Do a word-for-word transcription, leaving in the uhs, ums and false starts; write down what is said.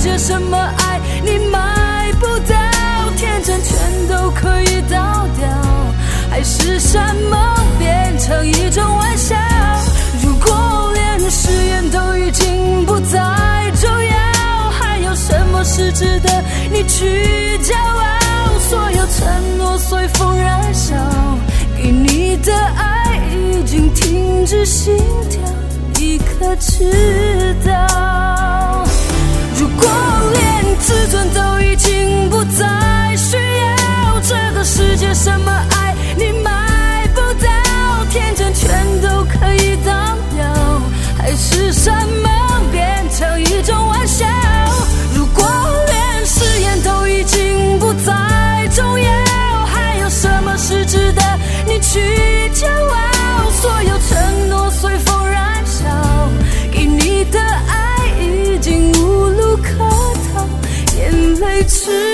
界什么爱你买不到，天真全都可以倒掉，还是什么变成一种玩笑？如果连誓言都已经不再重要，还有什么是值得你去骄傲？所有承诺随风燃烧，给你的爱已经停止心跳，你可知道？如果连自尊都已经不再需要，这个世界什么爱你买不到，天真全都可以倒掉，还是什么变成一种玩笑？如果连誓言都已经不再重要，还有什么是值得你去骄傲？所有承诺随风燃烧，给你的爱已经无路可逃，眼泪只